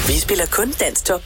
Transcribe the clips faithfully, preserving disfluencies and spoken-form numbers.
Vi spiller kun Danstop.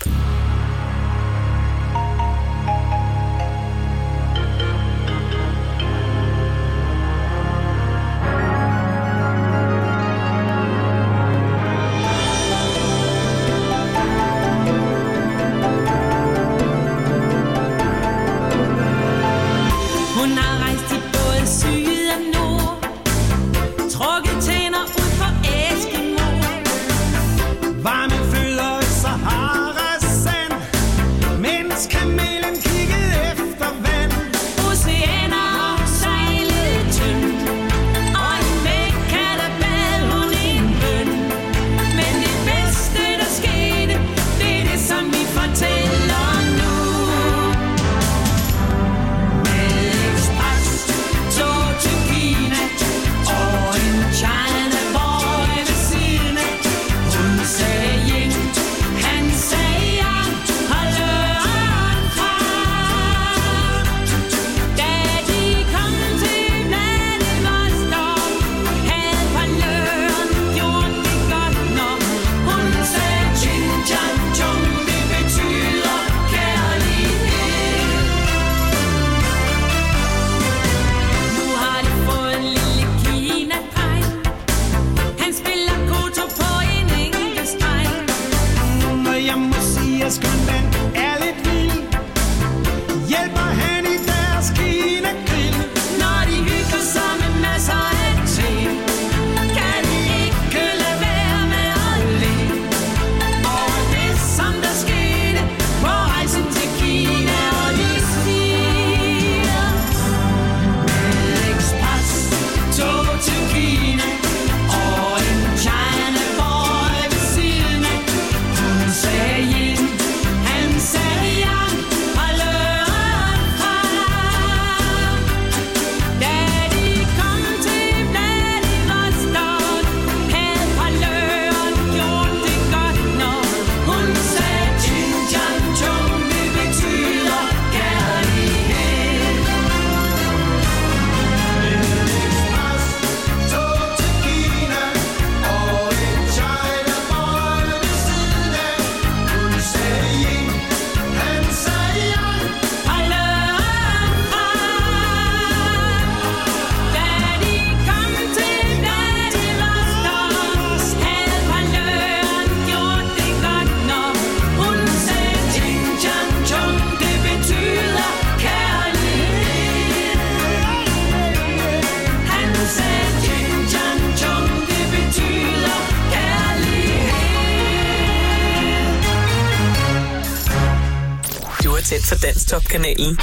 Tænd for Danstop-kanalen.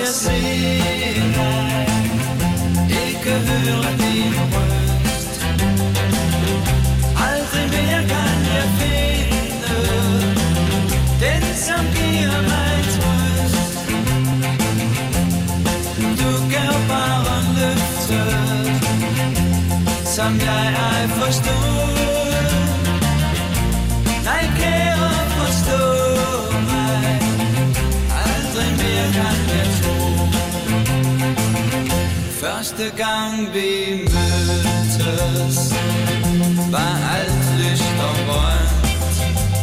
jeg se dig, ikke høre din røst. Aldrig mere kan jeg finde den, som giver mig trøst. Du gav bare løfte, som jeg ej forstod. Nej, kære, forstå mig, aldrig mere kan jeg tro. Første gang vi mødtes, var alt lyst og grønt.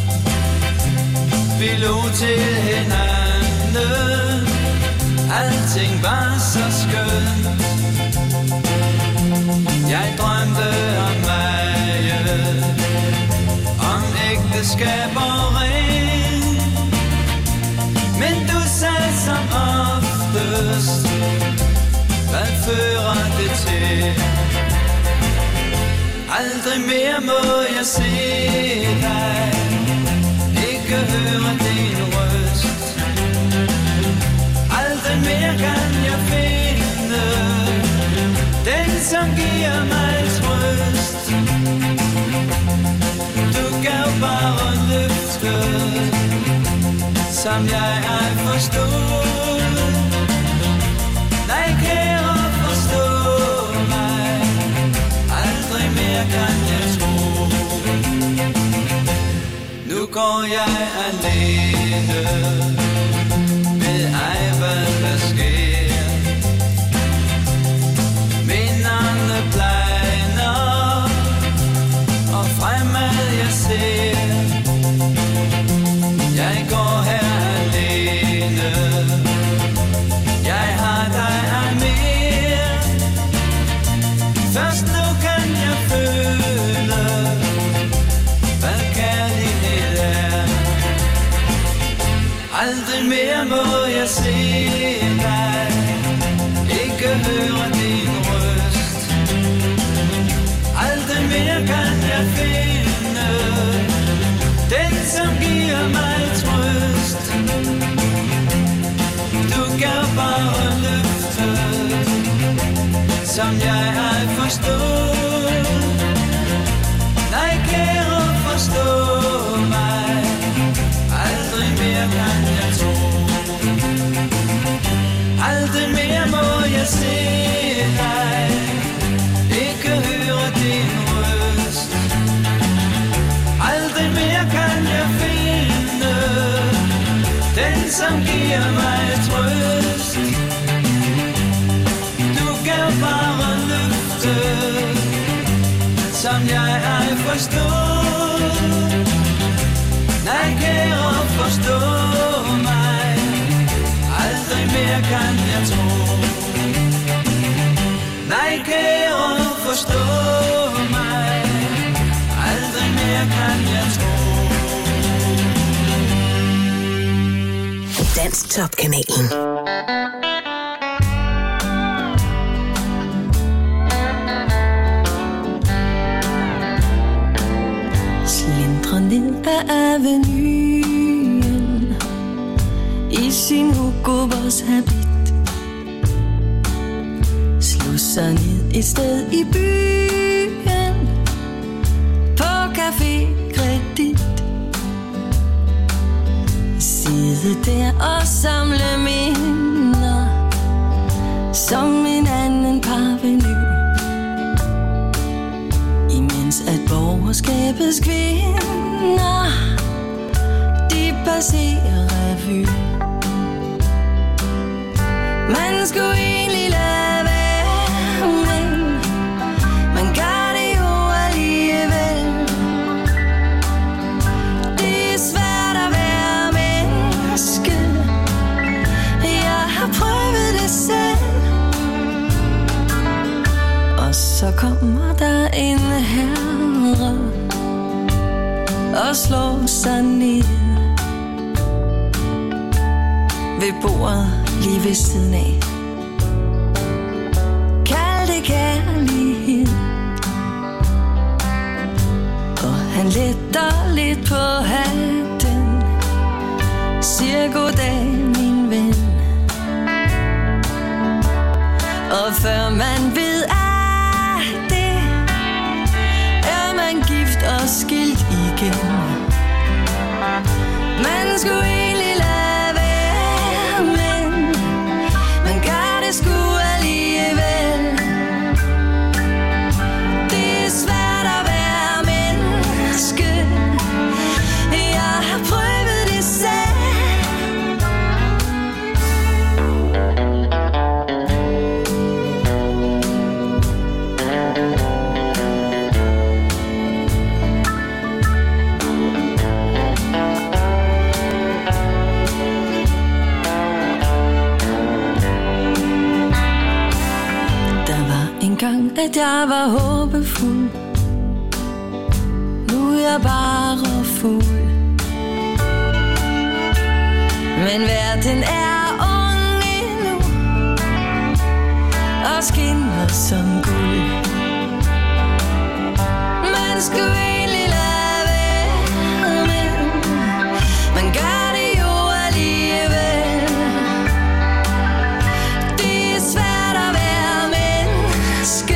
Vi lå til hinanden, alting var så skønt. Jeg drømte om mig, om ægteskab og ring. Men du sagde som oftest, hvad fører det til? Aldrig mere må jeg se dig, ikke høre din røst. Aldrig mere kan jeg finde den, som giver mig trøst. Du gav bare løfte, som jeg ej forstod. Nej, kære, forstå mig, aldrig mere kan jeg tro. Nu går jeg alene, ved ej hvad der sker. Minderne blegner, og fremad jeg ser. Jeg går her alene, jeg har dig af mere. Først nu kan jeg føle, hvad kærlighed er. Aldrig mere må jeg se dig, ikke høre din røst. Aldrig mere kan jeg finde den, som giver mig trøst. Du gav bare løfte, som jeg ej forstod. Nej, kære, forstå mig, aldrig mere kan jeg tro. Aldrig mere må jeg se dig, ikke høre din røst. Aldrig mere kan jeg finde den, som giver mig trøst. Du gav bare løfte, som jeg ej forstod. Nej, kære, forstå mig, aldrig mere kan jeg tro. Nej, kære, forstå mig, aldrig mere kan jeg tro. Dansk Top-kanalen. Slindrer ned ad avenuen i sin Hugo Boss habit, slå sig ned et sted i byen på Café Kredit. Sidde der og samle minder som en anden parvenu, imens at borgerskabets kvinder de passerer revy. Man skulle egentlig lade være, men man gør det jo alligevel. Det er svært at være menneske, jeg har prøvet det selv. Og så kommer der en herre og slår sig ned ved bordet lige ved siden af. Kald det kærlighed. Og han letter lidt på hatten, siger goddag min ven. før man ved af det, er man gift og skilt igen. Man skulle egentlig lade være, men man gør det sgu alligevel. Det er svært at være menneske. Jeg har prøvet det selv. At jeg var håbefuld. Nu er jeg bare fuld. Men verden er ung endnu og skinner som guld. Man skulle egentlig lade være, men man gør det jo alligevel. Det er svært at være menneske.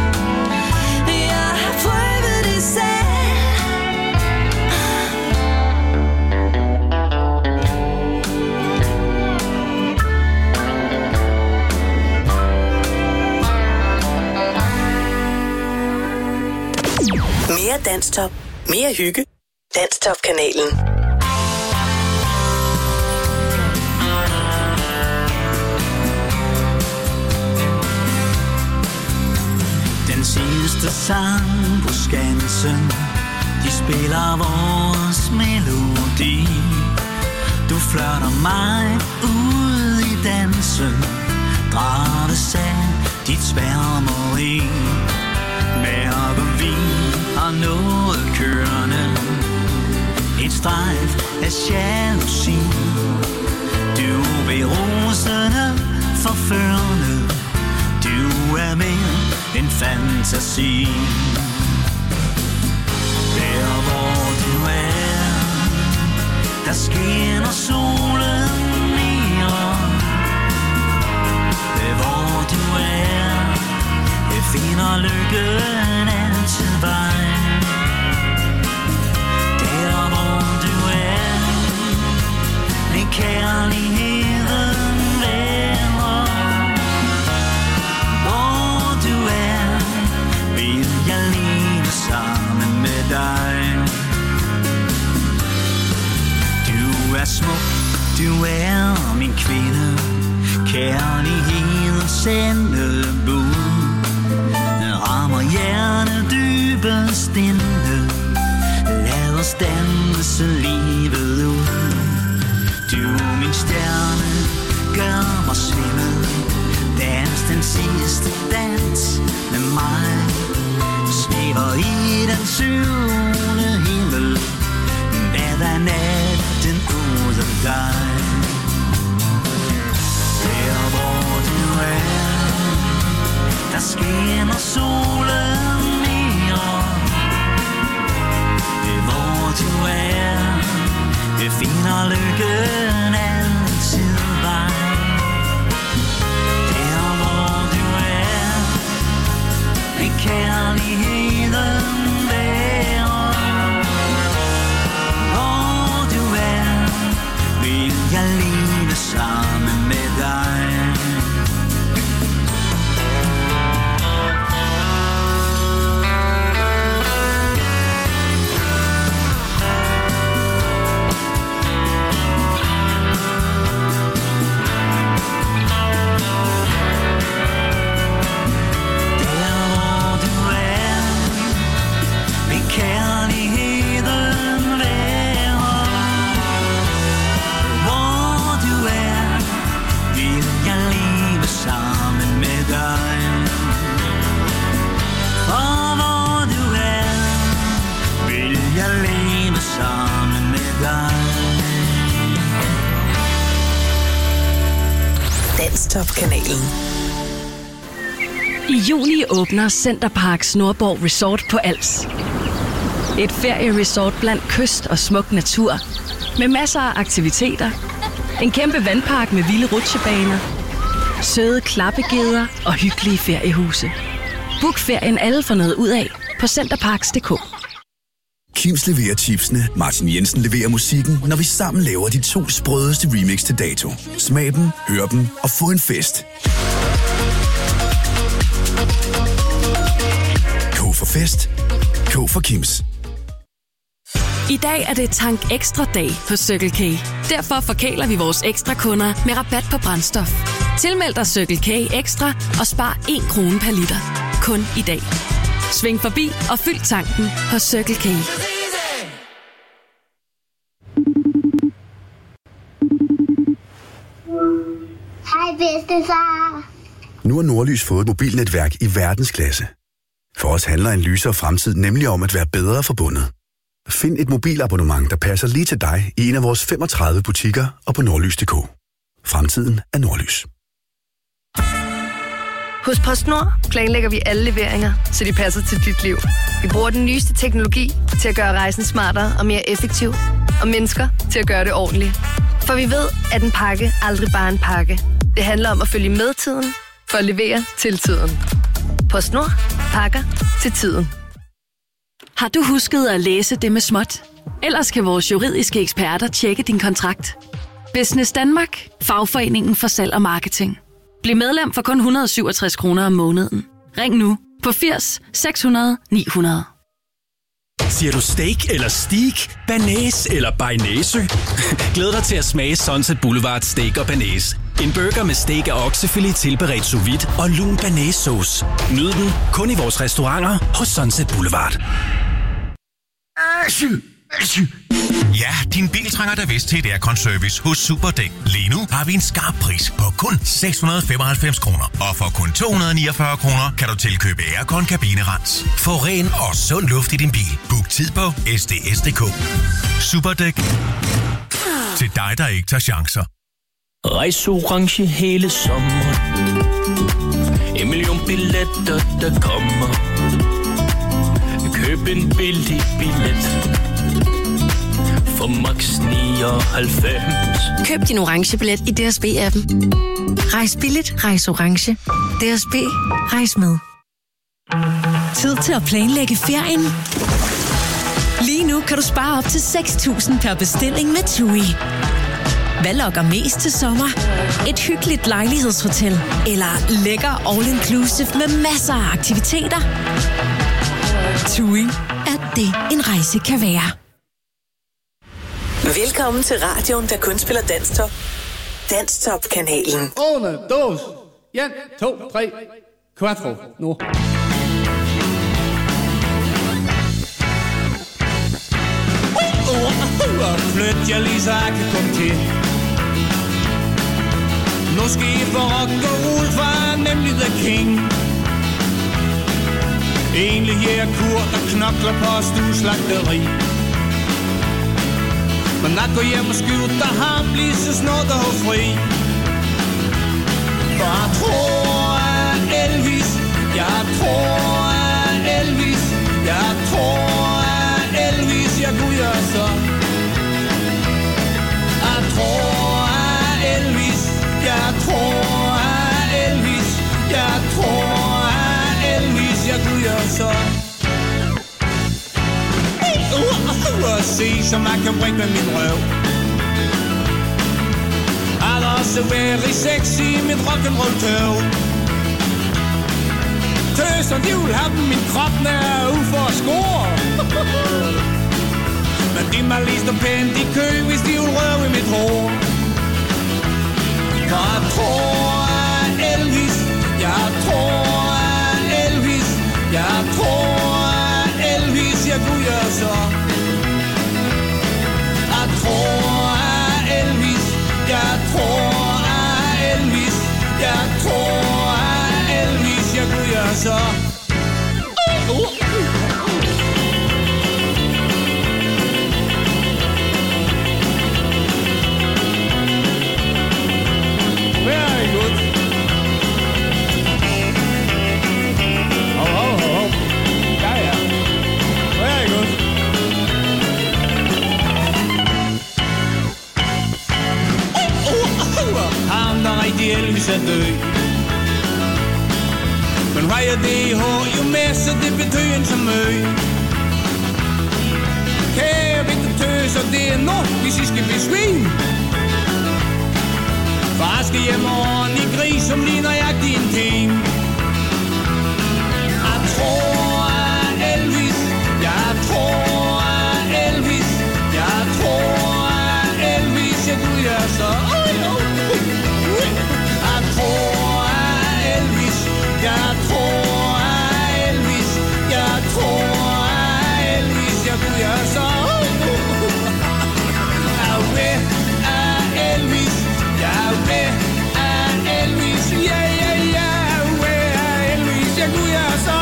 Mere Danstop. Mere hygge. Danstop-kanalen. Den sidste sang på Skansen, de spiller vores melodi. Du flørter mig ud i dansen, drager det sand, dit sværmeri. Mærk og vin har noget kørende, et strejf af jalousi. Du vil rosende, forførende, du er mere end fantasi. Der hvor du er, der skinner solen mere. Der hvor du er, jeg finder lykken altid vej. Der hvor du er, med kærligheden værer. Hvor du er, vil jeg leve sammen med dig. Du er smuk, du er min kvinde, kærlighedens sendebud. Rammer hjertet dybest inde, lad os danse livet ud. Du min stjerne, gør mig svimmel, dans den sidste dans med mig. Svæver i den syvende himmel, hvad er natten uden dig. Der hvor du er, der skinner solen mere. Det hvor du er, det finder lykken altid vej. Der hvor du er, det kærligheden værer. Hvor du er, vil jeg leve sammen med dig. Danstop-kanalen. I juni åbner Centerparks Nordborg Resort på Als. Et ferieresort blandt kyst og smuk natur. Med masser af aktiviteter. En kæmpe vandpark med vilde rutsjebaner. søde klappegeder og hyggelige feriehuse. Book ferien alle får noget ud af på Centerparks punktum d k. Kims leverer chipsene, Martin Jensen leverer musikken, når vi sammen laver de to sprødeste remix til dato. Smag dem, hør dem og få en fest. K for fest. K for Kims. I dag er det Tank Ekstra dag på Circle K. Derfor forkæler vi vores ekstra kunder med rabat på brændstof. Tilmeld dig Circle K Ekstra og spar en krone per liter. Kun i dag. Sving forbi og fyld tanken hos Circle K. Hej bedstefar. Nu har Nordlys fået et mobilnetværk i verdensklasse. For os handler en lysere fremtid nemlig om at være bedre forbundet. Find et mobilabonnement, der passer lige til dig i en af vores femogtredive butikker og på nordlys punktum d k. Fremtiden er Nordlys. Hos PostNord planlægger vi alle leveringer, så de passer til dit liv. Vi bruger den nyeste teknologi til at gøre rejsen smartere og mere effektiv, og mennesker til at gøre det ordentligt. For vi ved, at en pakke aldrig bare er en pakke. Det handler om at følge med tiden for at levere til tiden. PostNord. Pakker til tiden. Har du husket at læse det med småt? Ellers kan vores juridiske eksperter tjekke din kontrakt. Business Danmark. Fagforeningen for salg og marketing. Bliv medlem for kun et hundrede og syvogtres kroner om måneden. Ring nu på firs seks hundrede ni hundrede. Siger du steak eller steak, banæs eller bearnaise? Glæd dig til at smage Sunset Boulevard Steak og Banæs. En burger med steak og oksefilet tilberedt sous vide og lun banæssauce. Nyd den kun i vores restauranter hos Sunset Boulevard. Ja, din bil trænger da vist til et aircon-service hos Superdæk. Lige nu har vi en skarp pris på kun seks hundrede og femoghalvfems kroner. Og for kun to hundrede og niogfyrre kroner kan du tilkøbe aircon kabinerens. Få ren og sund luft i din bil. Book tid på S D S punktum d k. Superdæk. Til dig, der ikke tager chancer. Rejseorange hele sommeren. En million billetter, der kommer. Køb en billig billet for max nioghalvfems. Køb din orange billet i D S B-appen. Rejs billigt, rejs orange. D S B, rejs med. Tid til at planlægge ferien. Lige nu kan du spare op til seks tusind per bestilling med TUI. Hvad lokker mest til sommer? Et hyggeligt lejlighedshotel eller lækker all-inclusive med masser af aktiviteter? TUI er det, en rejse kan være. Velkommen til radioen, der kun spiller Danstop. Danstop-kanalen. Uno, dos, en, to, tre, quattro, nu. Flyt jer lige, så jeg kan komme til. Nu skal I få rock og roll, for jeg er nemlig the king. Egentlig her Kurt, der knokler på stueslagteri. Men jeg går hjem og skjuter ham lige så snart der er fri. For jeg tror at Elvis, jeg tror at Elvis, jeg tror at Elvis, jeg kunne gøre så. Jeg tror at Elvis, jeg tror at Elvis, jeg tror at Elvis, jeg kunne gøre så. Og se, som jeg kan bringe med min røv. Er der også very sexy i mit rock'n'roll-tøv. Tøser, de vil have dem, min krop nær ud for at score. Men de må lige stå pænt i kø, hvis de vil røve i mit hår. For jeg tror at Elvis, jeg tror at Elvis, jeg tror at Elvis, jeg kunne gøre så. Jeg tror at Elvis, jeg tror at Elvis, jeg tror at Elvis, jeg kunne gøre så. Very good. Hov, hov, hov, hov. Ja, ja. Very good. Ham, der rigtig Elvis er død. vejer det hår jo mere, så det betyder en så møg. Kære vinter tøs, og det er nu, hvis I skal blive svin. Far skal hjem og i gris, som ligner jeg din ting. Jeg tror at Elvis, jeg tror at Elvis, jeg tror at Elvis, jeg kunne jeg så. Jeg tror at Elvis, jeg tror at Elvis, jeg tror at Elvis, jeg kunne jeg så. Jeg vil at Elvis, jeg vil at Elvis, ja ja ja, jeg vil at Elvis, jeg kunne jeg så.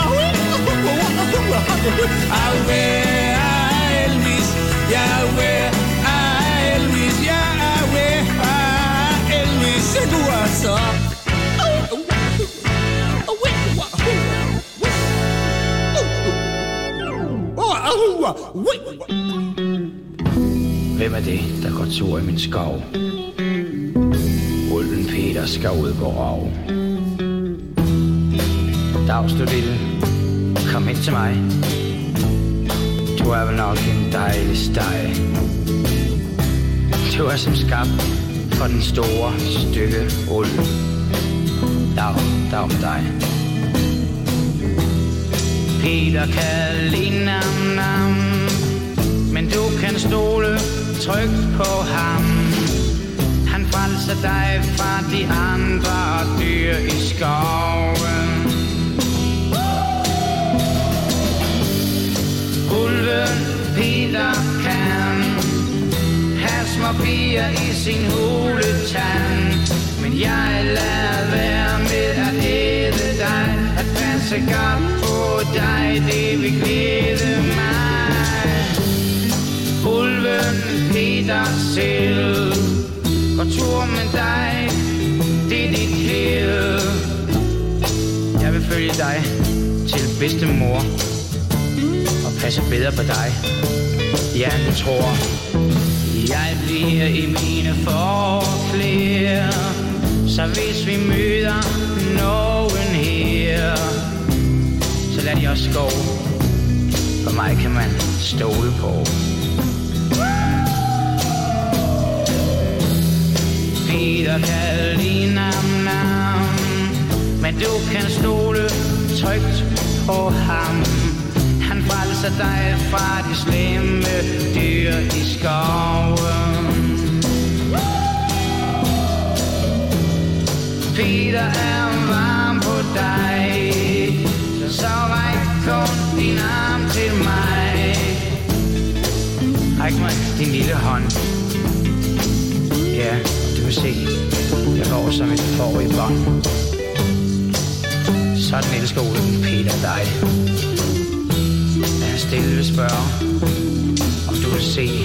Jeg vil at Elvis, jeg vil at Elvis, jeg vil at Elvis, jeg kunne jeg så. Hvem er det, der går tur i min skov? Ulven Peter skal ud på rav. Dags du lille, kom hen til mig. Du er vel nok en dejlig steg. Du er som skabt for den store stykke ulv. Dag, dag med dig. Peter kan lide nam nam, men du kan stole trygt på ham. Han frelser dig fra de andre dyr i skoven. Ulven Peter kan have små piger i sin huletand, men jeg lader være med at æde dig. At passe godt på dig, det vil glæde mig. Ulven Peter selv går tur med dig, det er dit held. Jeg vil følge dig til bedstemor og passe bedre på dig. Ja, du tror, jeg bliver i mine forklæder, så hvis vi møder nogen her, så lad de også gå. For mig kan man stole på. Peter kan lide nam nam, men du kan stole trygt på ham. Han frelser dig fra de slemme dyr i skoven. Peter er varm på dig, så ræk kun din arm til mig. Ræk mig din lille hånd. Ja, du vil se, jeg går som et får i bånd. Sådan elsker ulven Peter dig. Da han stille vil spørge, om du vil se,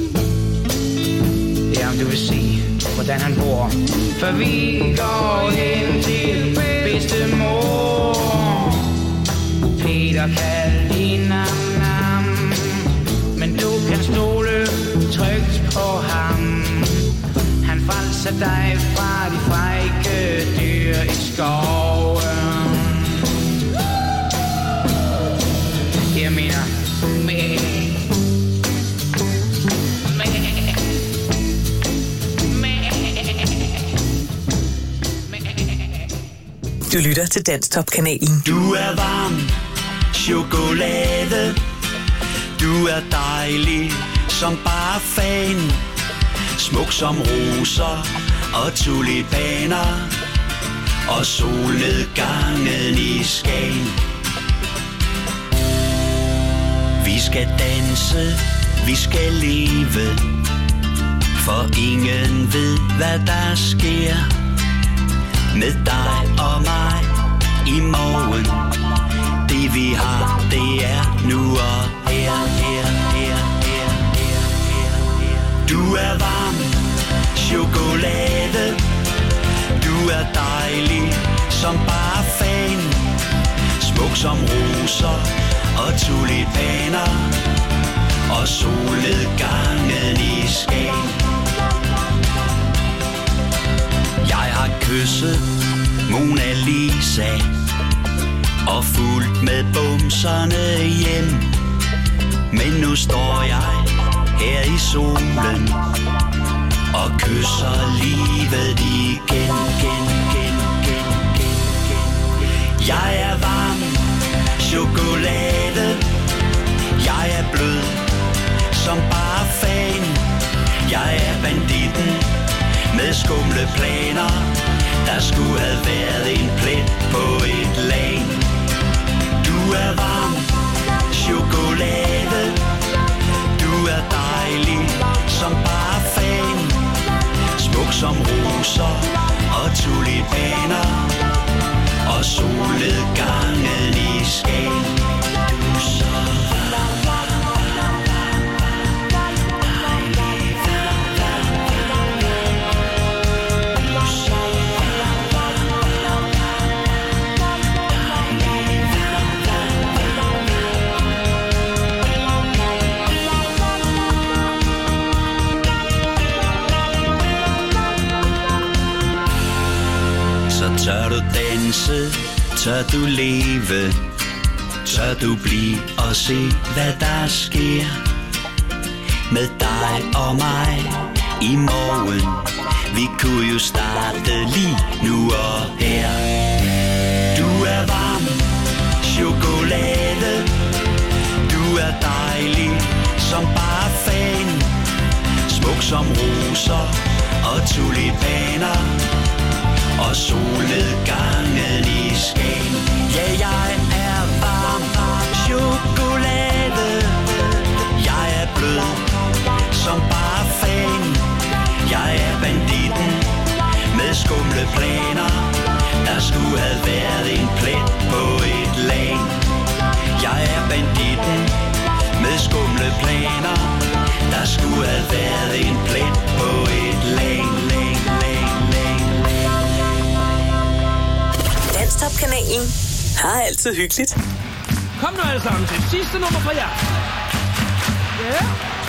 ja, om du vil se, hvordan han bor. For vi går hen til bedstemor. Peter kan lide nam nam, men du kan stole trygt på ham. Han frelser dig fra de frække dyr i skoven. Jeg mener, med, med, Du lytter til Danstop-kanalen. Du er varm chokolade. Du er dejlig som bare fan. Smuk som roser og tulipaner og solnedgangen i Skagen. Vi skal danse, vi skal leve, for ingen ved, hvad der sker med dig og mig i morgen. Det vi har, det er nu og her, her, her, her, her, her. Du er varm chokolade. Du er dejlig som bare fan. Smuk som roser og tulipaner og solnedgangen i Skagen. Jeg har kysset Mona Lisa og fuldt med bumserne hjem. Men nu står jeg her i solen og kysser livet igen, igen, igen, igen, igen, igen. Jeg er varm chokolade, jeg er blød som bare fan. Jeg er banditten med skumle planer, der skulle have været en plet på et lag. Du er varm chokolade, du er dejlig som bare fan. Smuk som roser og tulipaner og solnedgangen i Skagen. Du er så tør du danse, tør du leve, tør du blive og se, hvad der sker med dig og mig i morgen. Vi kunne jo starte lige nu og her. Du er varm chokolade, du er dejlig som bare fan. Smuk som roser og tulipaner og solnedgangen i Skagen. Ja, jeg er varm chokolade, jeg er blød som bare fan. Jeg er banditten med skumle planer, der skulle have været en plet på et lag. Jeg er banditten med skumle planer, der skulle have været en plet på et lag, lag, lag, lag, lag. Danstop-kanalen har altid hyggeligt. Kom nu alle sammen til sidste nummer fra jer. Ja.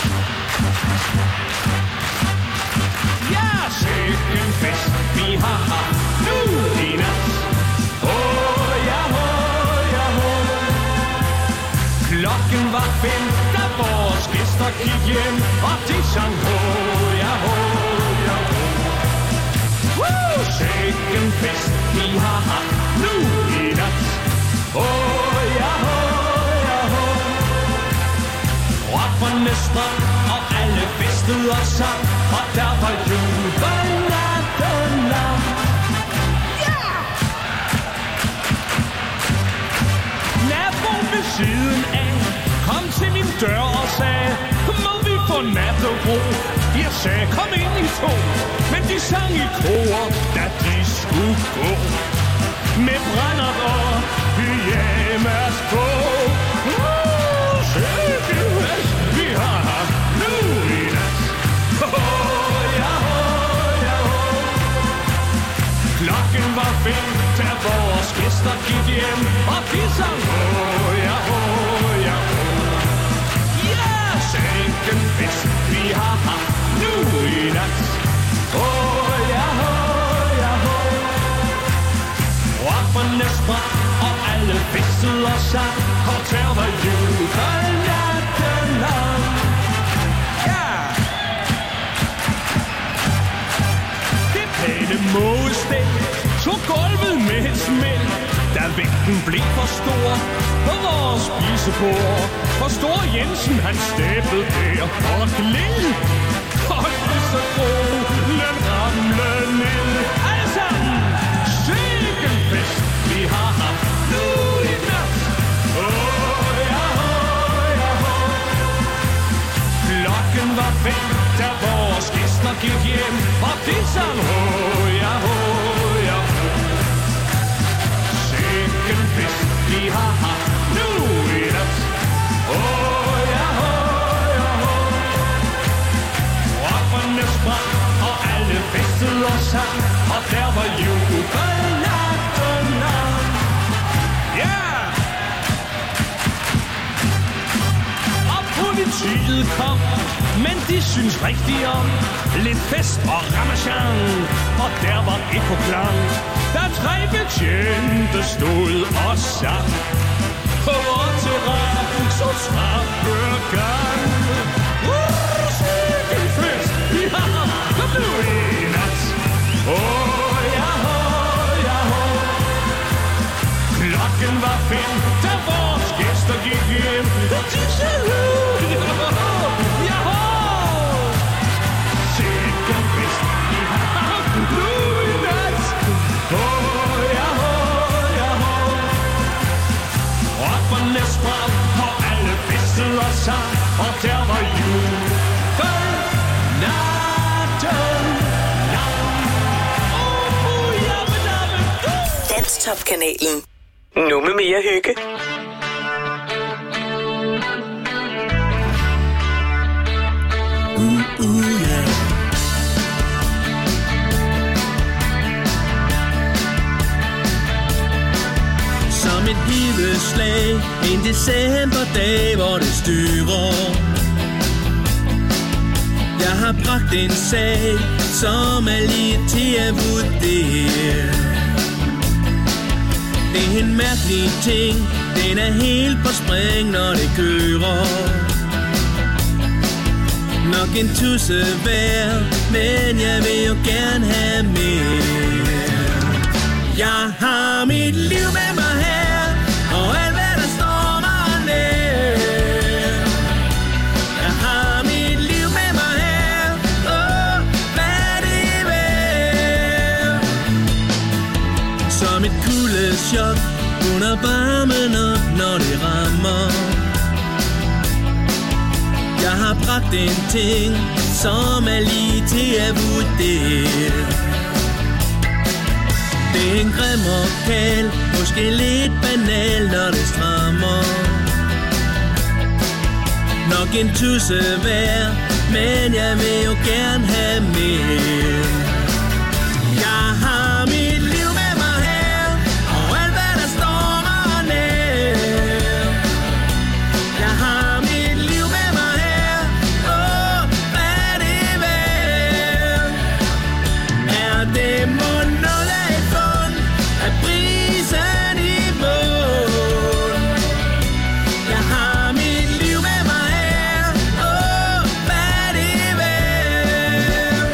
Ja, sikke en fest, vi har haft nu i nat. Åh, ja, åh, ja, åh. Klokken var fem, da vores gæster gik hjem, og de sang åh, ja, åh, ja, åh. Woo! Sikke en fest, vi har haft nu i nat. Åh, ja, åh, ja, åh. Rockerne strøm, og alle festede og sang, og der var jubel natten lang. Yeah! Naboen ved siden af kom til min dør og sagde, må vi få nattebro? Jeg sagde, kom ind i to, men de sang i kor, da de skulle gå. Med brændert og pyjamas på. Uh, sikke fest, vi har haft nu i nat. Oh, ja, oh, ja, oh. Klokken var fem, da vores gæster gik hjem, og de sang oh, ja, oh, ja, oh. Ja, sikke en fest, vi har haft nu i nat. Oh, ja, oh, ja, oh. Rockerne sprang, og alle festede og sang, og der var jubel natten lang. Ja! Det pæne mågestel tog gulvet med et smæld, da vægten blev for stor på vores spisebord. For Stor Jensen, han stæppede der og gled, og det så rolen ramle ned. Alle sammen, sikke fest, vi har haft nu i nat. Åh, ja, åh, ja, åh. Klokken var fem, da vores gæster gik hjem, og de sang åh, ja, åh, ja, åh. Sikke fest, vi har haft nu i nat. Åh, ja, åh, ja, åh. Rockerne sprang, og alle festede og sang, og der var jubel natten lang. Ja! Og politiet kom, men de synes rigtig om lidt fest og ramachan, og der var ekoklang, da tre betjente stod og sang på vores terrasse trappegang. Uh, cykelfest, ja, kom nu i nat. Åh, ja, åh, ja, åh. Klokken var fem, da vores gæster gik hjem. Og de sagde ud, ja, åh. Cykelfest, ja, nu i nat. Åh, ja, åh, ja, åh. Rockerne sprang, og alle festede og sang, og der var jul. For natten lang. Åh, ja, men der var Danstop-kanalen. Nu med mere hygge. Uh, uh, yeah. Som et hiveslag, en decemberdag, hvor det styrer. Jeg har bragt en sag, som er lige til at vurdere. Det er en mærkelig ting, den er helt på spring, når det kører. Nok en tusse værd, men jeg vil jo gerne have mere. Jeg har mit liv med mig her, og alt hvad der står mig nær. Jeg har mit liv med mig her, åh, hvad det værd. Som et kuldechok under barmen op, når det rammer. Jeg har bragt en ting, som er lige til at vurdere. Det er en grim og kald, måske lidt banal, når det strammer. Nok en tusse værd, men jeg vil jo gerne have mere. Jeg har mit liv med mig her, og alt hvad der står mig nær. Jeg har mit liv med mig her, åh, hvad det værd. Er det mon noget af et fund, at prisen i bund? Jeg har mit liv med mig her, åh, hvad det værd.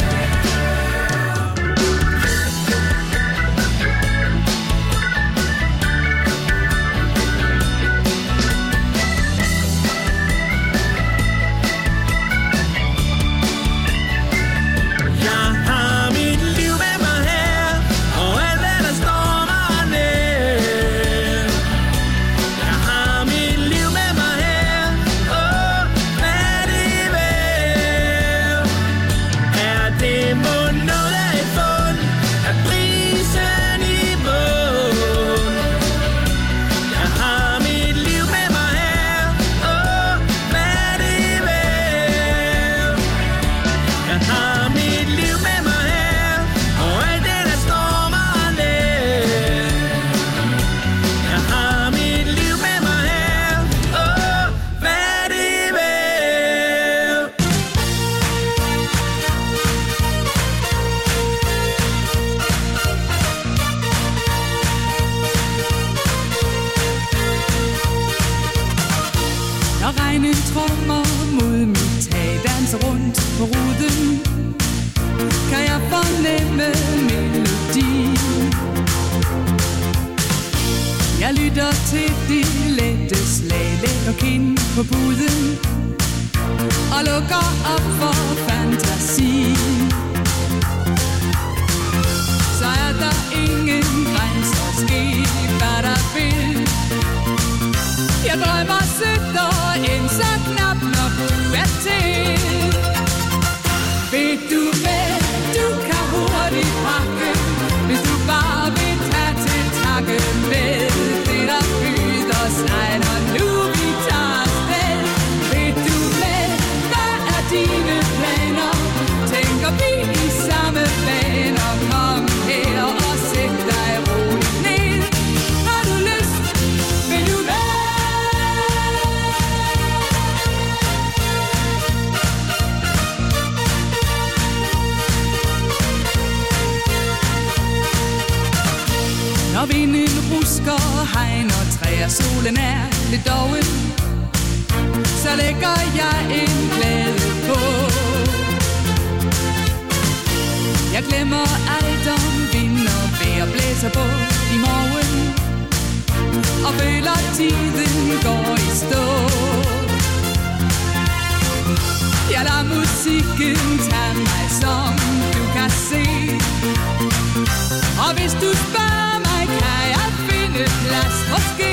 Jeg har mit liv med mig her, og alt hvad der står mig nær. Jeg har mit liv med mig her, åh, hvad det værd. Er det mon noget af et fund, at prisen i bund? Jeg har mit liv med mig her, åh, hvad det værd. Jeg har mit liv med mig her, og alt det der står mig nær. Jeg har mit liv med mig her, åh, hvad det værd. Når regnen trommer mod mit tag, danser rundt på ruden, kan jeg fornemme melodien. Jeg lytter til de lette slag, lægger kind på puden og lukker op for fantasien. Så er der ingen grænser, ske hvad der vil. Jeg drømmer sødt og ind så knap nok du er til. Ved du hvad, du kan hurtigt pakke, hvis du bare vil tage til takke med det der byder sig, når nu vi tager afsted. Ved du hvad, hvad er dine planer? Tænker vi vinden rusker hegn og træer, solen er lidt doven, så lægger jeg en glæde på. Jeg glemmer alt om vind og vejr, blæser på i morgen, og føler tiden går i stå. Jeg lader musikken tage mig, som du kan se. Og hvis du spørger mig, kan jeg finde plads måske.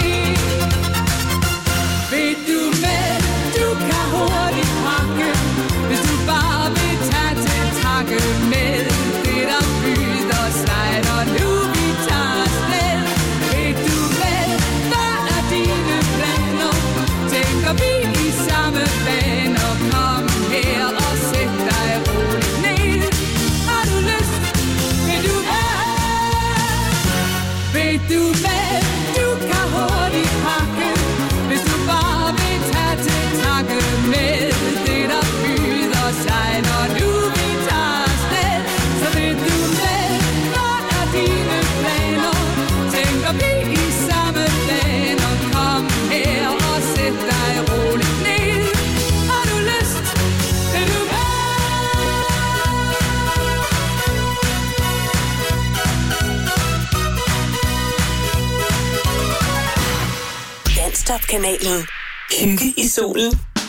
Vil du med, du kan hurtigt pakke, hvis du bare vil tage til takke med det, der byder sig, når nu vi tager afsted. Vil du med, hvad er dine planer? Tænker vi i samme baner? Kom her og sæt dig roligt ned. Har du lyst? Vil du med? Vil du med? Du kan hurtigt pakke, hvis du bare vil tage til takke med det, der byder sig, når nu vi tager afsted. Så vil du med? Hvad er dine planer? Tænker vi i samme baner? Kom her og sæt dig roligt ned. Har du lyst? Vil du med? Danstop-kanalen. Hygge i solen.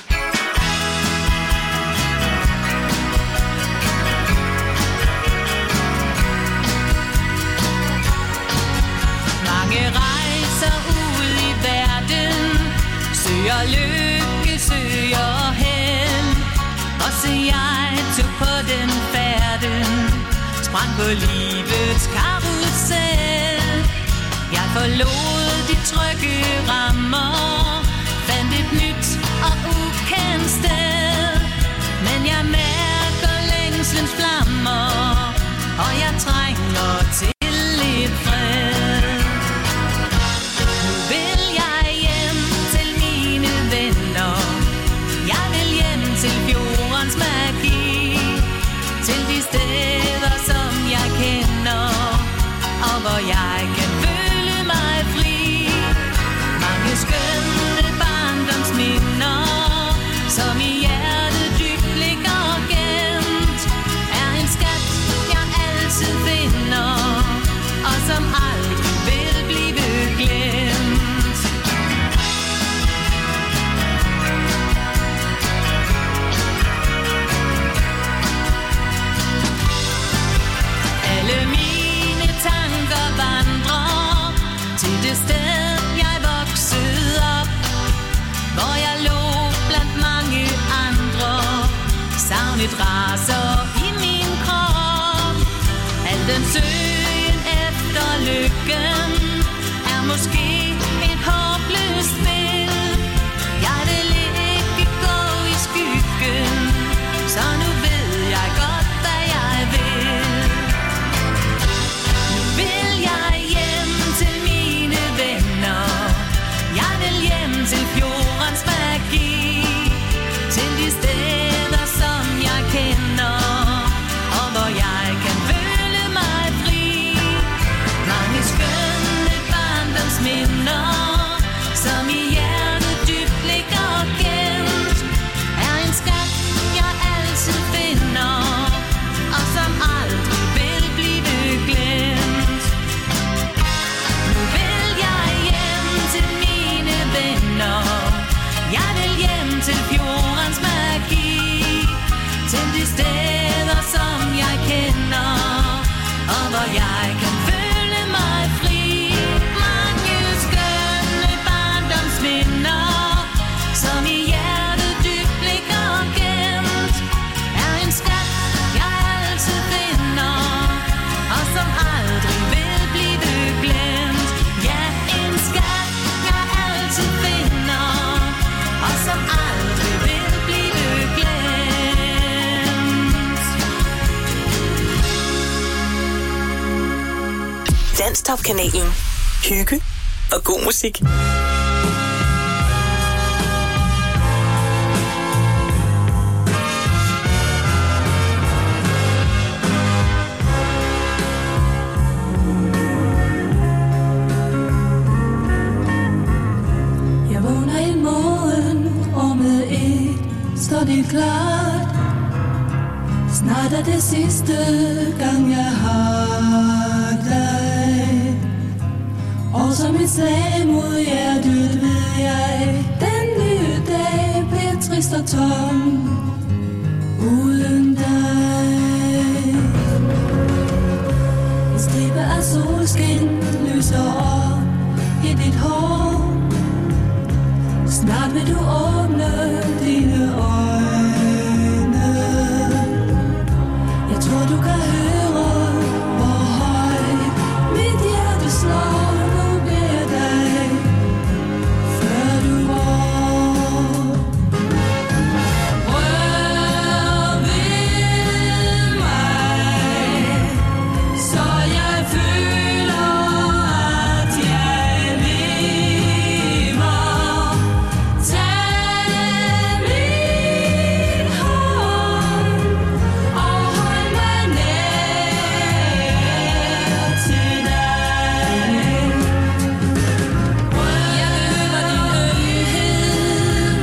Mange rejser ud i verden, søger lykke, søger hen. Og så jeg tog på den færden, sprang på livets karusel. Jeg forlod de trygge rammer, fandt et nyt og ukendt sted. Men jeg mærker længselens flammer, og jeg trænger til lidt fred. Nu vil jeg hjem til mine venner, jeg vil hjem til fjordens magi, til de steder som jeg kender, og hvor jeg kan føle mig fri. Mange skønne barndomsminder, som i hjertet dybt ligger gemt, er en skat, jeg altid finder, og som aldrig vil blive glemt. Alle mine tanker vandrer til det sted, jeg voksede op, hvor jeg lå blandt mange andre. Savnet raser i min krop. Al den søgen efter lykken er måske et håbløst spil. Jeg vil ikke gå i skyggen, så nu ved jeg godt, hvad jeg vil. Nu vil jeg hjem til mine venner, jeg vil hjem til fjordens magi, til de steder som jeg kender, og hvor jeg kan føle mig fri. Mange skønne barndomsminder, som i hjertet dybt ligger gemt, er en skat, jeg altid finder, og som aldrig vil blive glemt. Nu vil jeg hjem til mine venner, jeg vil hjem til fjordens magi, til de steder som jeg kender, og hvor jeg kan føle mig fri. Mange skønne barndomsminder, som i hjertet dybt ligger gemt, er en skat, jeg altid finder, og som aldrig vil blive glemt. Ja, en skat, jeg altid finder, og som aldrig vil blive glemt. Danstop-kanalen. Hygge og god musik. helt klart. Snart er det sidste gang jeg har dig. Og som et slag mod hjertet ved jeg, den nye dag bliver trist og tom uden dig. En stribe af solskin lyser op i dit hår. Snart vil du åbne dine øjne. Jeg tror du kan høre, hvor højt mit hjerte slår. Nu bliver jeg dig, før du går. Rør ved mig, så jeg føler, at jeg lever. Tag min hånd og hold mig nær til dig. Jeg behøver din ømhed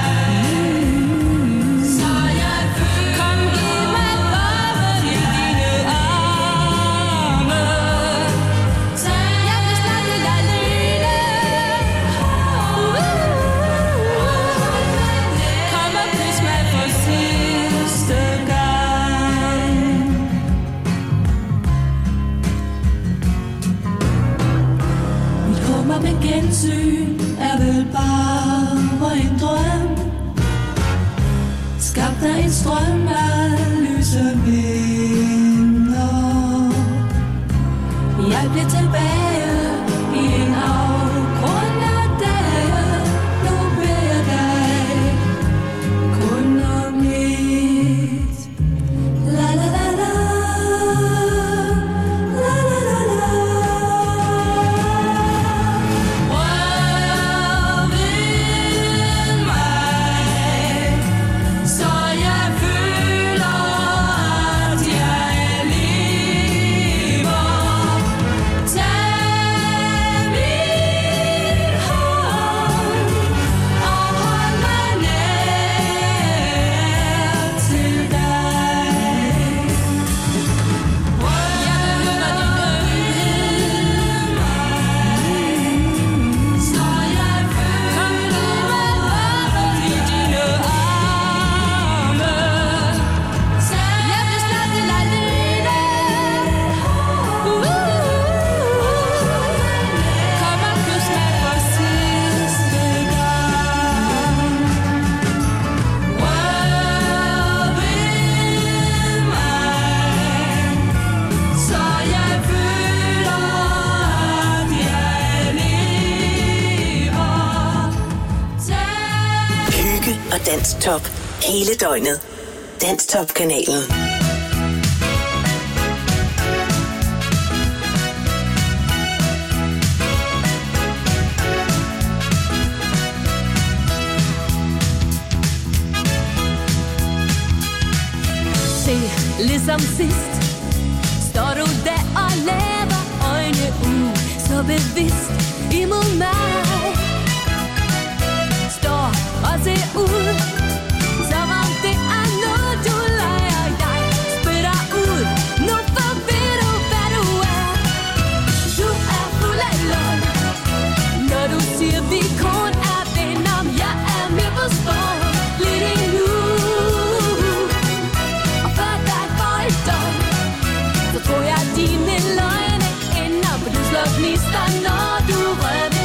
mig, så jeg føler. Kom, giv mig varme i dine arme. Jeg vil snakke dig alene. Kom og kys mig for sidste gang. Mit håb om et gensyn er vel bare en drøm, skabt af en strøm af lyse minder. Jeg bliver tilbage i en afgrund af dage. Nu beder jeg dig kun om lidt. La la la la, la la la la. Rør ved mig, så jeg føler, at jeg lever. Tag min hånd og hold mig nær til dig. Jeg behøver din ømhed mig, så jeg føler. Kom, giv mig varme i dine arme. Jeg vil snakke dig alene. Kom og kys mig for sidste gang. Rør ved mig, så jeg føler, at jeg lever. Tag Hygge og Danstop hele døgnet. Danstop-kanalen. Se, ligesom sidst står du der og laver øjne ud, så bevidst imod mig. Står og ser ud, som om det er noget, du leger. Jeg spytter ud, nu for ved du, hvad du er. Du er fuld af løgn, når du siger, vi kun er venner. Jeg er med på sport, lidt endnu. Og før dig for et døgn, så tror jeg, dine løgne ender, for du slår gnister, når du rører ved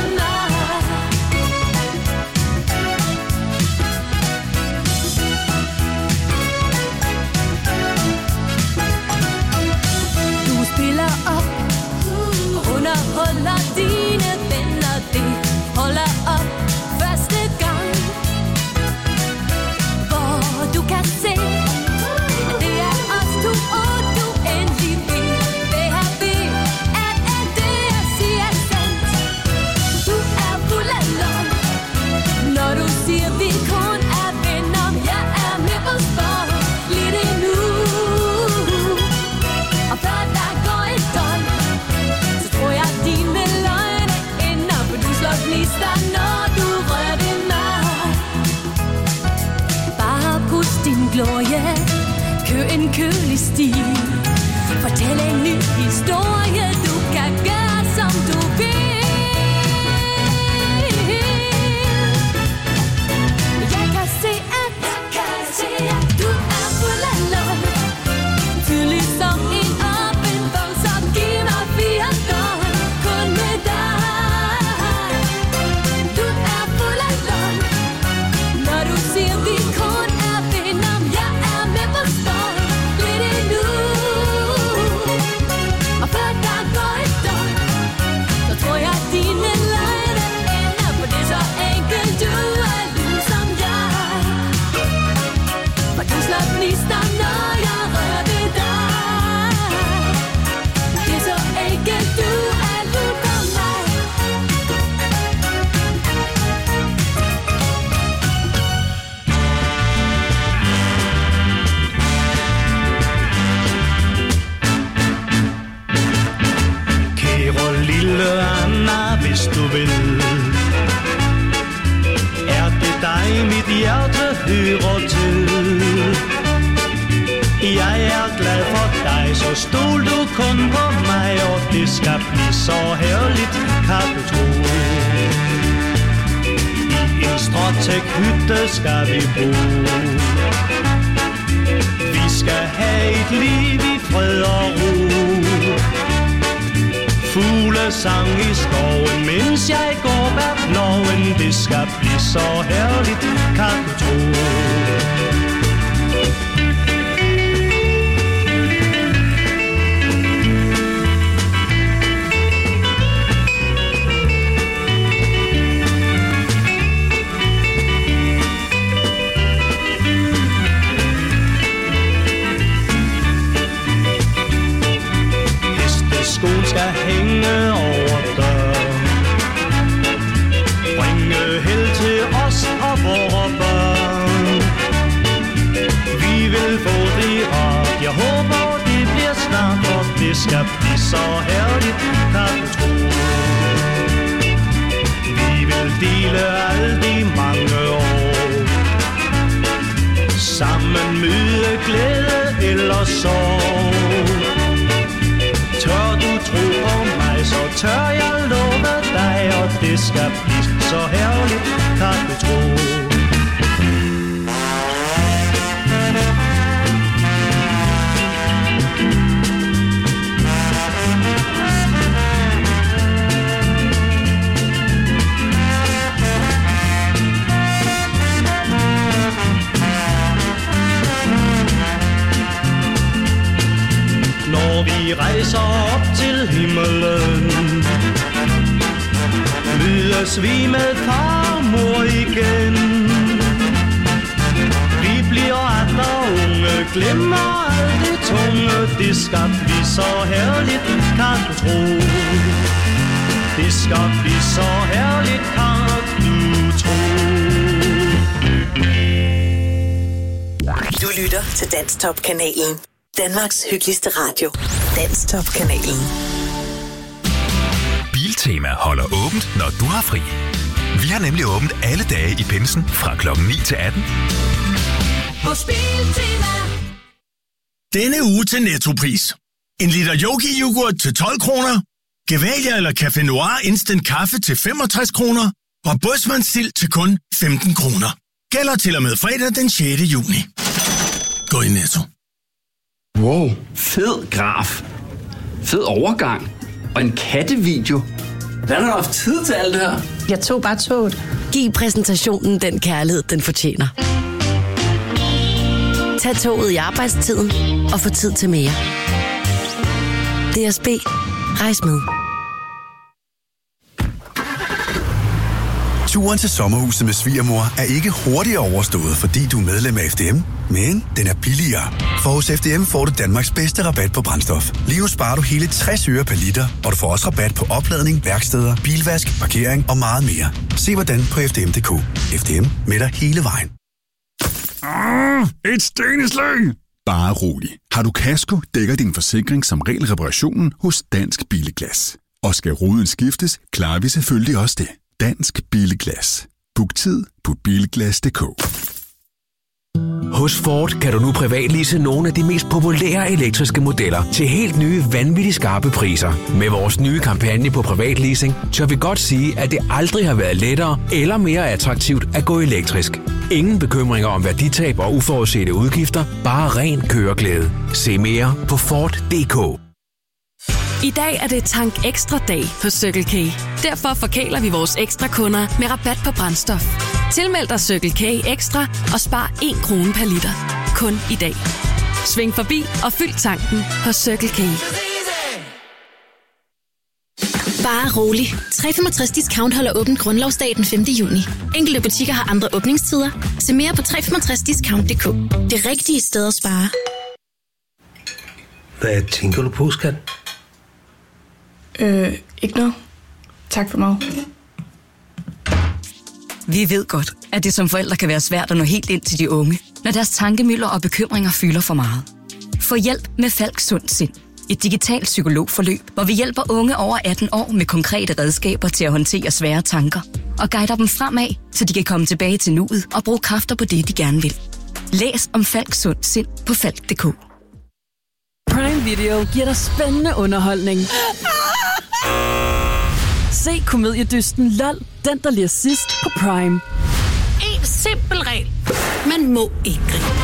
vil. Er det dig, mit hjerte hører til? Jeg er glad for dig, så stol du kun på mig, og det skal blive så herligt, kan du tro. I en stråtæk-hytte skal vi bo. Vi skal have et liv i fred og ro. Fuglesang i skoven, mens jeg går bag ploven. Det skal blive så herligt, kan du tro. Skoen skal hænge over døren, bringe held til os og vore børn. Vi vil få det rart, jeg håber det bliver snart, og det skal blive så herligt, kan du tro. Vi vil dele alle de mange år, sammen møde glæde eller sorg. Tør du tro på mig, så tør jeg love dig, og det skal blive så herligt, kan du tro. Når vi rejser op til himmelen, mødes vi med far og mor igen. Vi bliver atter unge, glemmer alt det tunge. Det skal blive så herligt, kan du tro. Det skal blive så herligt, kan du tro. Du lytter til Danstop-kanalen. Danmarks hyggeligste radio. Danstop-kanalen. Biltema holder åbent, når du har fri. Vi har nemlig åbent alle dage i pinsen fra klokken ni til atten. Hos Biltema. Denne uge til Nettopris. En liter Yogi-yoghurt til tolv kroner. Gevalia eller Café Noir instant kaffe til femogtres kroner. Og Bådsmandsild til kun femten kroner. Gælder til og med fredag den sjette juni. Gå i Netto. Wow, fed graf. Fed overgang. Og en kattevideo. Hvordan har du haft tid til alt det her? Jeg tog bare toget. Giv præsentationen den kærlighed, den fortjener. Tag toget i arbejdstiden og få tid til mere. D S B. Rejs med. Turen til sommerhuset med svigermor er ikke hurtigere overstået, fordi du er medlem af F D M, men den er billigere. For hos F D M får du Danmarks bedste rabat på brændstof. Lige nu sparer du hele tres øre per liter, og du får også rabat på opladning, værksteder, bilvask, parkering og meget mere. Se hvordan på f d m punktum d k. F D M med dig hele vejen. Ah, et steneslag! Bare rolig. Har du kasko, dækker din forsikring som regel reparationen hos Dansk Bilglas. Og skal ruden skiftes, klarer vi selvfølgelig også det. Dansk Bilglas. Book tid på bilglas punktum d k. Hos Ford kan du nu privatlease nogle af de mest populære elektriske modeller til helt nye, vanvittigt skarpe priser. Med vores nye kampagne på privatleasing, tør vi godt sige, at det aldrig har været lettere eller mere attraktivt at gå elektrisk. Ingen bekymringer om værditab og uforudsete udgifter, bare ren køreglæde. Se mere på Ford punktum d k. I dag er det Tank Ekstra dag hos Circle K. Derfor forkæler vi vores ekstra kunder med rabat på brændstof. Tilmeld dig Circle K Ekstra og spar en krone per liter. Kun i dag. Sving forbi og fyld tanken hos Circle K. Bare rolig. tre komma femogtres discount holder åbent grundlovsdag den femte juni. Enkelte butikker har andre åbningstider. Se mere på tre komma femogtres discount punktum d k. Det rigtige sted at spare. Hvad tænker du på, skat? Øh, ikke noget. Tak for mig. Vi ved godt, at det som forældre kan være svært at nå helt ind til de unge, når deres tankemøller og bekymringer fylder for meget. Få hjælp med Falk Sund Sind. Et digitalt psykologforløb, hvor vi hjælper unge over atten år med konkrete redskaber til at håndtere svære tanker. Og guider dem fremad, så de kan komme tilbage til nuet og bruge kræfter på det, de gerne vil. Læs om Falks Sund Sind på falk punktum d k. Prime Video giver dig spændende underholdning. Se komediedysten L O L, den der lige sidst på Prime. En simpel regel. Man må ikke grine.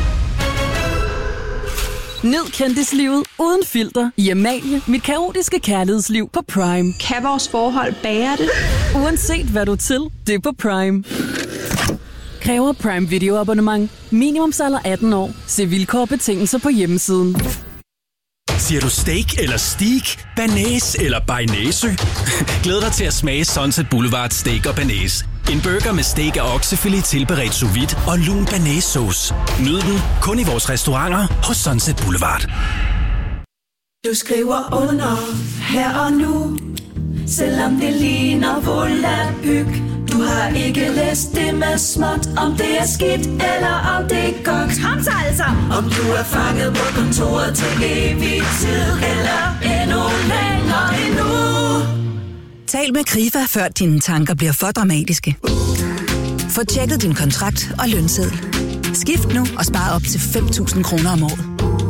Nyd kendislivet uden filter i Amalie, mit kaotiske kærlighedsliv på Prime. Kan vores forhold bære det? Uanset hvad du er til, det er på Prime. Kræver Prime Video abonnement. Minimumsalder atten år. Se vilkår og betingelser på hjemmesiden. Siger du steak eller steak, banæs eller bearnaise? Glæd dig til at smage Sunset Boulevard Steak og Banæs. En burger med steak og oksefilet tilberedt sous vide og lun banæssauce. Nyd den kun i vores restauranter hos Sunset Boulevard. Du skriver under her og nu, selvom det ligner volapyk. Du har ikke læst det med småt, om det er skidt eller om det er godt. Kom så altså! Om du er fanget på kontoret til evig tid, eller endnu længere endnu. Tal med Krifa, før dine tanker bliver for dramatiske. Få tjekket din kontrakt og lønseddel. Skift nu og spar op til fem tusind kroner om året.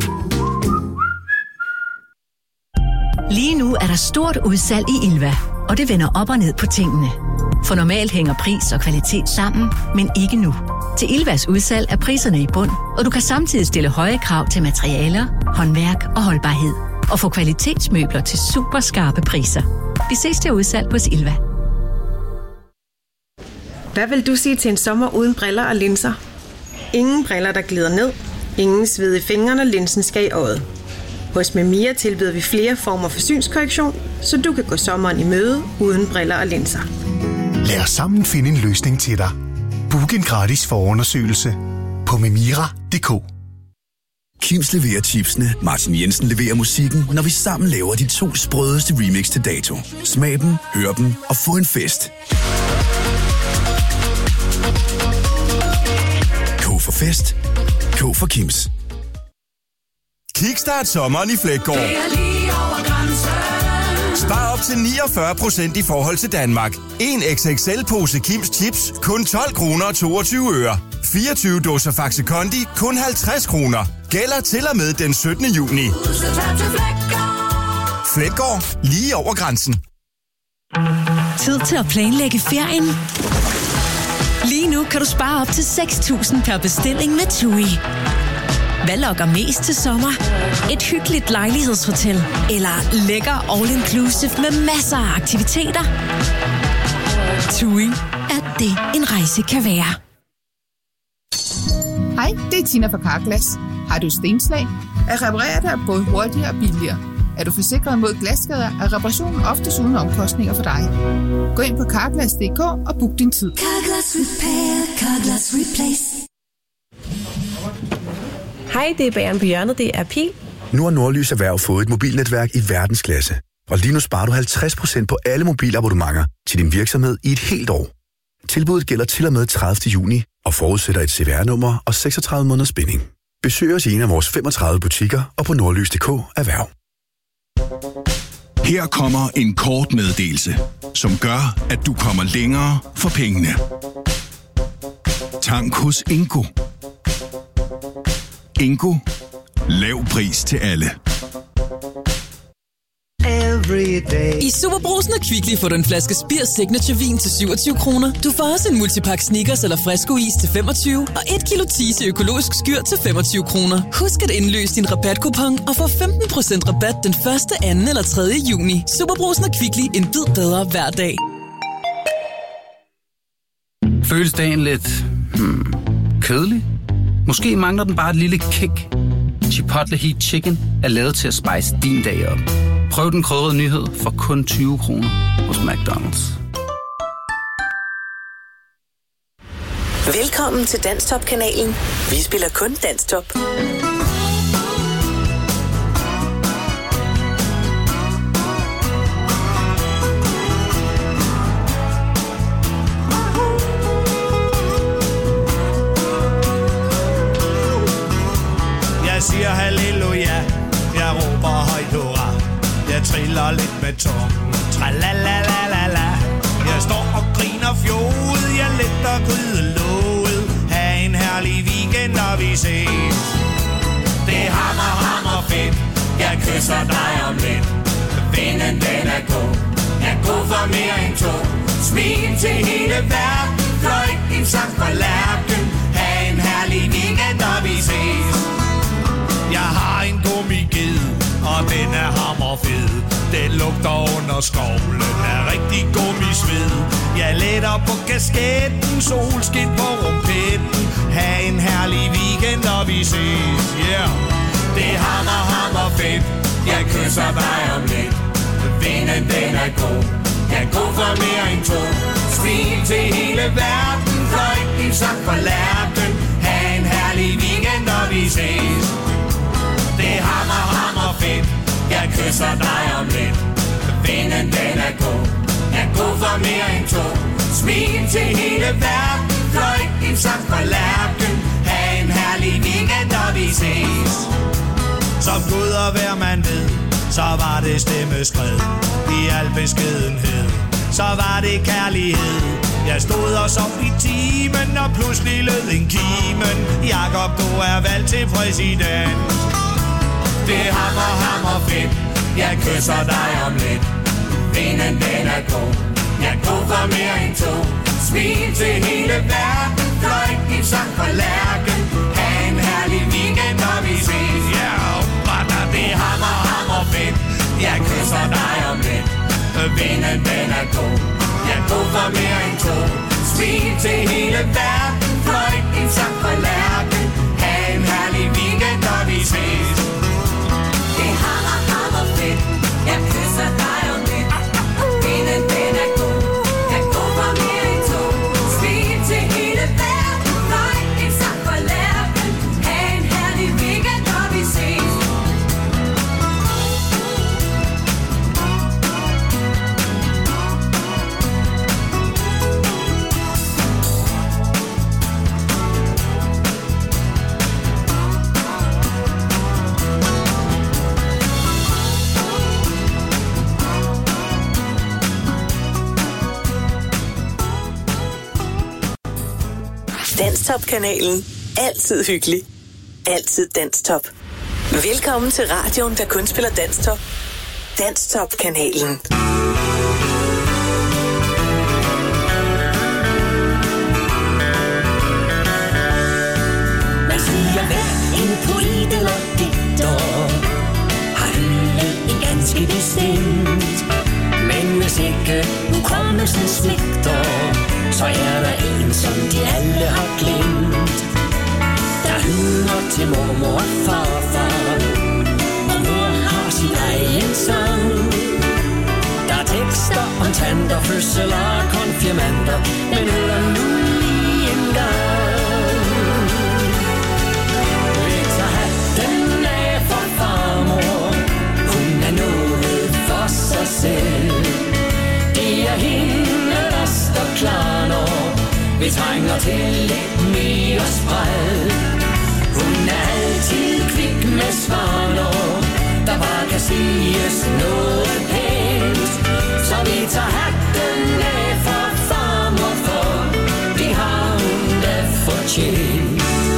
Lige nu er der stort udsalg i Ilva, og det vender op og ned på tingene. For normalt hænger pris og kvalitet sammen, men ikke nu. Til Ilvas udsalg er priserne i bund, og du kan samtidig stille høje krav til materialer, håndværk og holdbarhed. Og få kvalitetsmøbler til super skarpe priser. Vi ses til udsalg hos Ilva. Hvad vil du sige til en sommer uden briller og linser? Ingen briller, der glider ned. Ingen sved i fingrene, og linsen skal i øjet. Hos Memia tilbyder vi flere former for synskorrektion, så du kan gå sommeren i møde uden briller og linser. Lad os sammen finde en løsning til dig. Book en gratis forundersøgelse på memira punktum d k. Kims leverer chipsene, Martin Jensen leverer musikken, når vi sammen laver de to sprødeste remix til dato. Smag dem, hør dem og få en fest. K for fest. K for Kims. Kickstart sommeren i Fleggaard. Spar op til niogfyrre procent i forhold til Danmark. En X X L-pose Kims Chips, kun tolv kroner og toogtyve øre. fireogtyve dåser Faxe Kondi, kun halvtreds kroner. Gælder til og med den syttende juni. Fleggaard, lige over grænsen. Tid til at planlægge ferien. Lige nu kan du spare op til seks tusind per bestilling med TUI. Hvad lokker mest til sommer? Et hyggeligt lejlighedshotel eller lækker all-inclusive med masser af aktiviteter? TUI er det, en rejse kan være. Hej, det er Tina fra Carglass. Har du stenslag? At reparere det er både hurtigere og billigere. Er du forsikret mod glasskader, er reparationen oftest uden omkostninger for dig. Gå ind på carglass punktum d k og book din tid. Carglass Repair, Carglass Replace. Hej, det er Bageren på hjørnet. Det er Pil. Nu har Nordlys Erhverv fået et mobilnetværk i verdensklasse. Og lige nu sparer du halvtreds procent på alle mobilabonnementer til din virksomhed i et helt år. Tilbuddet gælder til og med tredivte juni og forudsætter et C V R-nummer og seksogtredive måneders binding. Besøg os i en af vores femogtredive butikker og på nordlys punktum d k erhverv. Her kommer en kort meddelelse, som gør, at du kommer længere for pengene. Tank hos Ingo. Ingo. Lav pris til alle. I Superbrugsen og Kvickly får du en flaske Spir Signature Vin til syvogtyve kroner. Du får også en multipack Snickers eller Fresco Is til femogtyve og et kilo Tise økologisk skyr til femogtyve kroner. Husk at indløse din rabatkupon og få femten procent rabat den første, anden eller tredje juni. Superbrugsen og Kvickly, en bid bedre hver dag. Føles dagen lidt hmm, kedelig? Måske mangler den bare et lille kick. Chipotle Heat Chicken er lavet til at spice din dag op. Prøv den krydrede nyhed for kun tyve kroner hos McDonald's. Velkommen til Danstop-kanalen. Vi spiller kun Danstop. Jeg siger halleluja, jeg råber højt vi ses. Det er hammer, hammer fedt. Jeg kysser dig om lidt. Vinden den er god. Jeg er god for mere end to. Smil til hele verden. Fløj en sang for lærken. Ha' en herlig weekend, når vi ses. Jeg har en gummiged, og den er hammerfed. Den lugter under skovlen af rigtig gummisved. Jeg letter på kasketten, solskin på rumpetten. Ha' en herlig weekend, når vi ses. Yeah. Det er hammer, hammer fedt. Jeg kysser dig om lidt. Vinden den er god. Jeg er god for mere end to. Smil til hele verden. Fløj en sang for lærken. Ha' en herlig weekend, når vi ses. Det er hammer, hammer fedt. Jeg kysser dig om lidt. Vinden den er god. Jeg er god for mere end to. Smil til hele verden. Fløj en sang for lærken. Ha' en herlig weekend, når vi ses. Som Gud og hver man ved, så var det stemmeskred. I al beskedenhed, så var det kærlighed. Jeg stod og sov i timen, og pludselig lød en kimen. Jakob, du er valgt til præsident. Det er hammer, hammer fedt. Jeg kysser dig om lidt. Vinden den er god. Jeg er god for mere end to. Smil til hele verden. Fløj en sang for lærken. Ha' en herlig weekend, når vi ses. Yeah, but det er hammer, hammer fedt. Jeg kysser dig om lidt. Vinden den er god. Jeg er god for mere end to. Smil til hele verden. Fløj en sang for lærken. Ha' en herlig weekend, når vi ses. Det er hammer, hammer fedt. Jeg kysser dig om lidt. Vinden den er god. Jeg er god for mere end to. Smil til hele verden. Fløj en sang for lærken. Ha' en herlig weekend, når vi ses. Danstop-kanalen. Altid hyggelig. Altid Danstop. Velkommen til radioen, der kun spiller Danstop. Danstop-kanalen. Man siger hver en poet eller digter har hyldet en ganske bestemt. Men hvis ikke hukommelsen svigter, så er der en, som de alle har glemt. Der hylder til mormor og farfar, og mor har sin egen sang. Der er tekster om tanter, fødsler og konfirmander, men hør nu lige en gang. Vi tager hatten af for farmor, hun er noget for sig selv. Det er hende, der står klar, når vi trænger til lidt mere spræl. Hun er altid kvik med svar, når der bare kan siges noget pænt. Så vi tager hatten af for farmor, for det har hun da fortjent.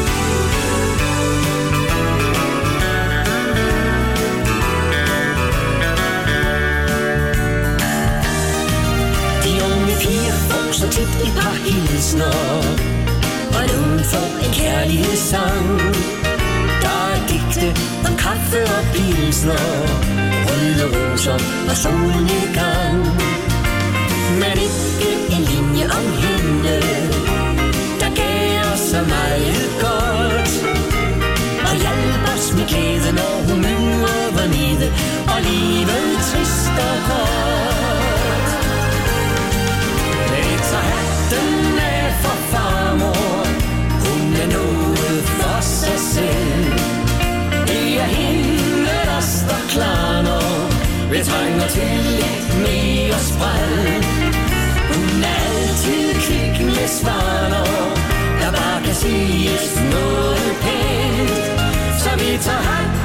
Så tit et par hilsner, og nogen får en kærlighedssang. Der er digte om kaffe og pilsner, røde roser og solnedgang. Men ikke en linje om hende, der gav os så meget godt, og hjalp os med glæde, når humøret var nede, og livet trist og hårdt. Så hatten af for farmor, hun er noget for sig selv. Det er hende, der står klar, når vi trænger til lidt mere spræl. Hun er altid kvik med svar, når der bare kan siges noget pænt. Så vi tager hatten